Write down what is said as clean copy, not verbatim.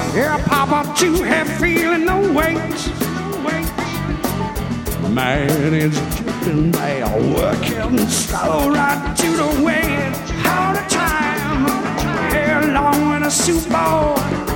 Yeah, Papa, too heavy feeling the weight. Man is dripping by working slow right to the way. All the time, here along with a soup bowl.